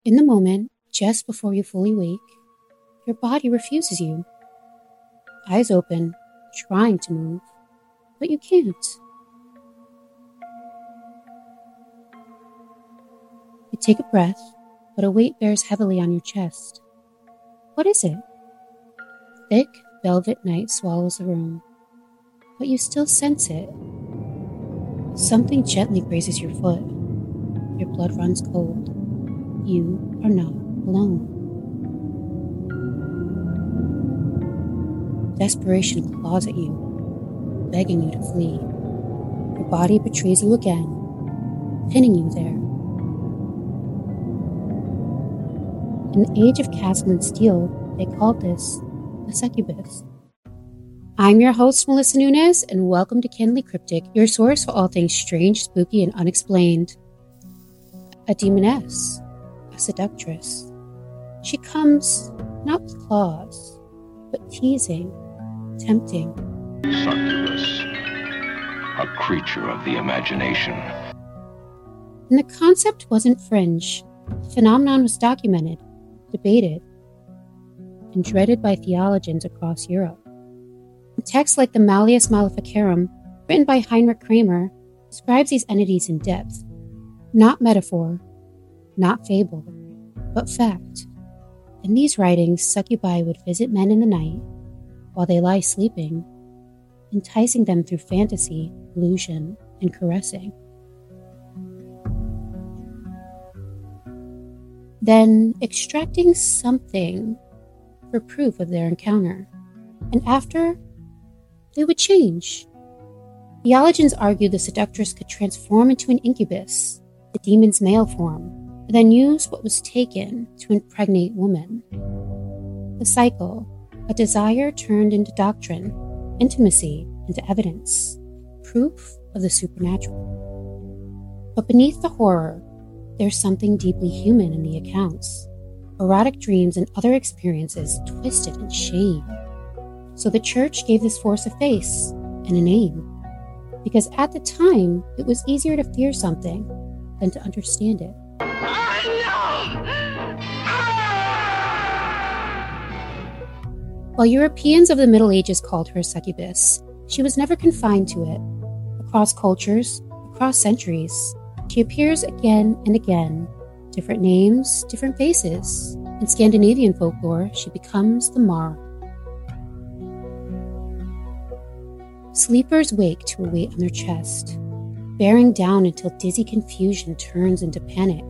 In the moment, just before you fully wake, your body refuses you. Eyes open, trying to move, but you can't. You take a breath, but a weight bears heavily on your chest. What is it? Thick, velvet night swallows the room, but you still sense it. Something gently grazes your foot. Your blood runs cold. You are not alone. Desperation claws at you, begging you to flee. Your body betrays you again, pinning you there. In the age of castle and steel, they called this a succubus. I'm your host, Melissa Nunes, and welcome to Kindly Cryptic, your source for all things strange, spooky, and unexplained. A demoness, a seductress. She comes not with claws, but teasing, tempting. Succubus, a creature of the imagination. And the concept wasn't fringe. The phenomenon was documented, debated, and dreaded by theologians across Europe. Texts like the Malleus Maleficarum, written by Heinrich Kramer, describes these entities in depth. Not metaphor, not fable, but fact. In these writings, succubi would visit men in the night while they lie sleeping, enticing them through fantasy, illusion, and caressing. Then extracting something for proof of their encounter. And after, they would change. Theologians argued the seductress could transform into an incubus, the demon's male form, and then use what was taken to impregnate women. The cycle, a desire turned into doctrine, intimacy into evidence, proof of the supernatural. But beneath the horror, there's something deeply human in the accounts. Erotic dreams and other experiences twisted in shame. So the church gave this force a face and a name, because at the time, it was easier to fear something than to understand it. While Europeans of the Middle Ages called her a succubus, she was never confined to it. Across cultures, across centuries, she appears again and again, different names, different faces. In Scandinavian folklore, she becomes the Mara. Sleepers wake to a weight on their chest, bearing down until dizzy confusion turns into panic.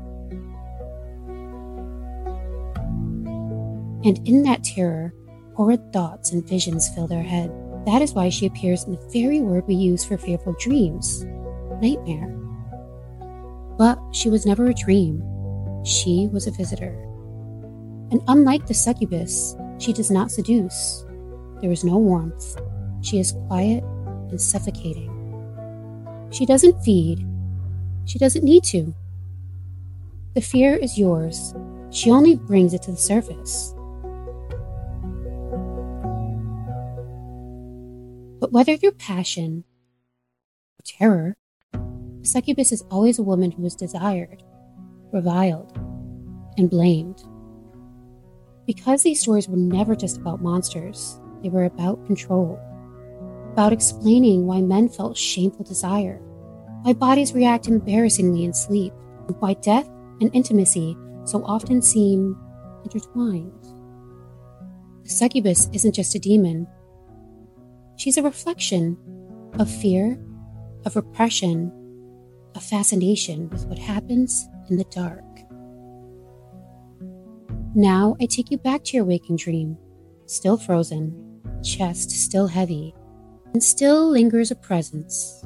And in that terror, horrid thoughts and visions fill their head. That is why she appears in the very word we use for fearful dreams, nightmare. But she was never a dream. She was a visitor. And unlike the succubus, she does not seduce. There is no warmth. She is quiet and suffocating. She doesn't feed. She doesn't need to. The fear is yours. She only brings it to the surface. But whether through passion or terror, a succubus is always a woman who is desired, reviled, and blamed. Because these stories were never just about monsters, they were about control, about explaining why men felt shameful desire, why bodies react embarrassingly in sleep, and why death and intimacy so often seem intertwined. The succubus isn't just a demon. She's a reflection of fear, of repression, of fascination with what happens in the dark. Now I take you back to your waking dream, still frozen, chest still heavy, and still lingers a presence.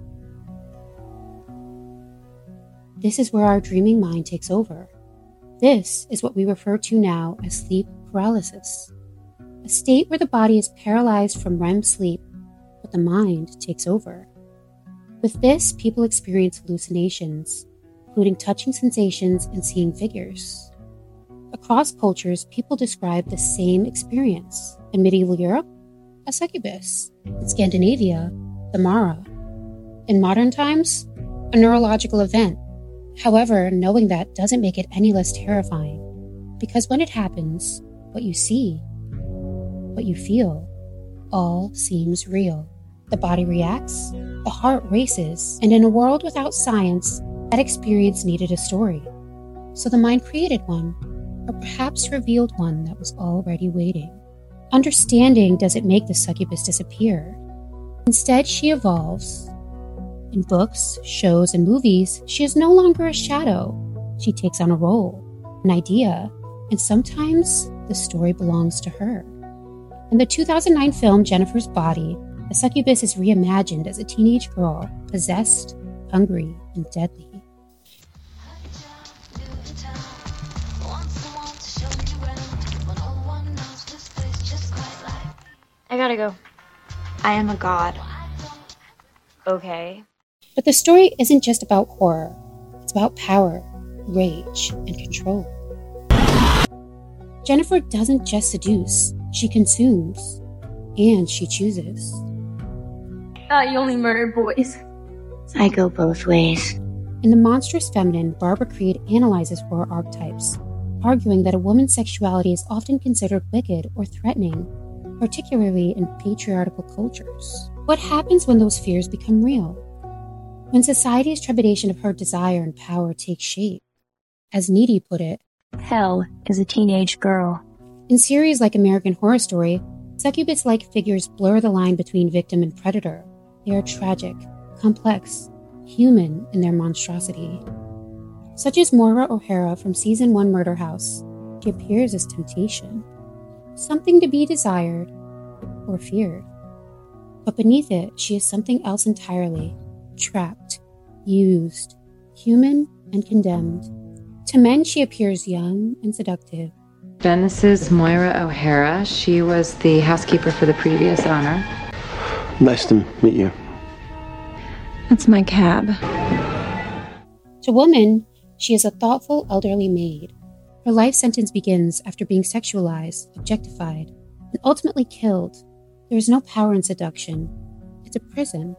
This is where our dreaming mind takes over. This is what we refer to now as sleep paralysis, a state where the body is paralyzed from REM sleep, but the mind takes over. With this, people experience hallucinations, including touching sensations and seeing figures. Across cultures, people describe the same experience. In medieval Europe, a succubus. In Scandinavia, the Mara. In modern times, a neurological event, However, knowing that doesn't make it any less terrifying, because when it happens, what you see, what you feel, all seems real. The body reacts, the heart races, and in a world without science, that experience needed a story. So the mind created one, or perhaps revealed one that was already waiting. Understanding doesn't make the succubus disappear. Instead, she evolves. In books, shows, and movies, she is no longer a shadow. She takes on a role, an idea, and sometimes the story belongs to her. In the 2009 film Jennifer's Body, the succubus is reimagined as a teenage girl, possessed, hungry, and deadly. I gotta go. I am a god. Okay. But the story isn't just about horror. It's about power, rage, and control. Jennifer doesn't just seduce, she consumes. And she chooses. You only murder boys. I go both ways. In The Monstrous Feminine, Barbara Creed analyzes horror archetypes, arguing that a woman's sexuality is often considered wicked or threatening, particularly in patriarchal cultures. What happens when those fears become real? When society's trepidation of her desire and power takes shape? As Needy put it, Hell is a teenage girl. in series like American Horror Story, succubus-like figures blur the line between victim and predator. They are tragic, complex, human in their monstrosity. Such as Moira O'Hara from Season 1 Murder House, she appears as temptation, something to be desired or feared. But beneath it, she is something else entirely, trapped, used, human, and condemned. To men, she appears young and seductive. This is Moira O'Hara. She was the housekeeper for the previous owner. Nice to meet you. That's my cab. To women, she is a thoughtful elderly maid. Her life sentence begins after being sexualized, objectified, and ultimately killed. There is no power in seduction. It's a prison.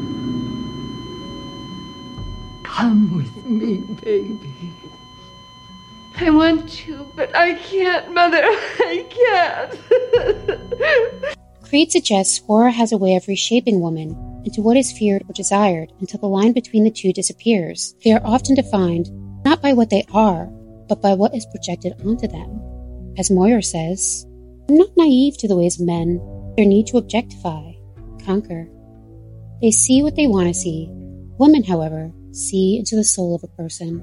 Come with me, baby. I want to, but I can't, Mother. I can't. Creed suggests horror has a way of reshaping women into what is feared or desired until the line between the two disappears. They are often defined not by what they are, but by what is projected onto them. As Moyer says, I'm not naive to the ways of men, their need to objectify, conquer. They see what they want to see. Women, however, see into the soul of a person.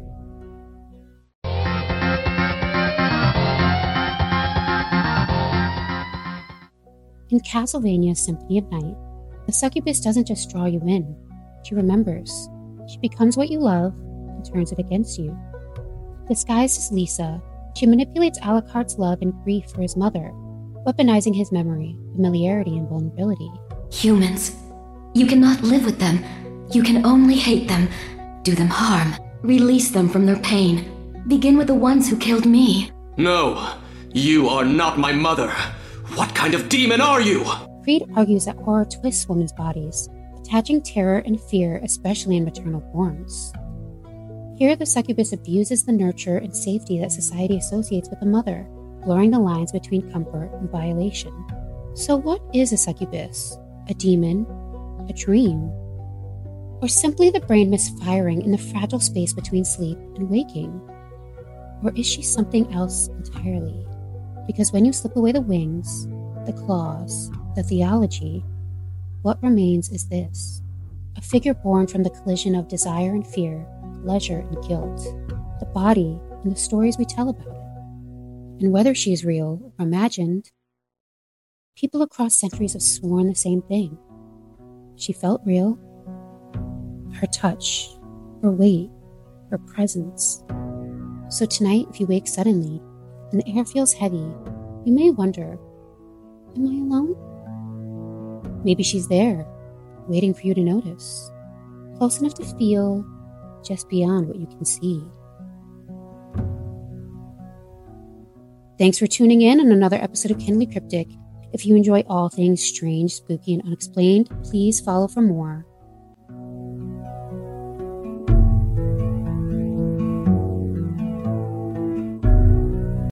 In Castlevania Symphony of Night, the succubus doesn't just draw you in, she remembers. She becomes what you love and turns it against you. Disguised as Lisa, she manipulates Alucard's love and grief for his mother, weaponizing his memory, familiarity, and vulnerability. Humans. You cannot live with them. You can only hate them, do them harm, release them from their pain. Begin with the ones who killed me. No, you are not my mother. What kind of demon are you? Creed argues that horror twists women's bodies, attaching terror and fear, especially in maternal forms. Here, the succubus abuses the nurture and safety that society associates with a mother, blurring the lines between comfort and violation. So what is a succubus? A demon? A dream? Or simply the brain misfiring in the fragile space between sleep and waking? Or is she something else entirely? Because when you slip away the wings, the claws, the theology, what remains is this: a figure born from the collision of desire and fear, pleasure and guilt, the body and the stories we tell about it. And whether she is real or imagined, people across centuries have sworn the same thing. She felt real. Her touch, her weight, her presence. So tonight, if you wake suddenly and the air feels heavy, you may wonder, am I alone? Maybe she's there, waiting for you to notice, close enough to feel, just beyond what you can see. Thanks for tuning in on another episode of Kindly Cryptic. If you enjoy all things strange, spooky, and unexplained, please follow for more.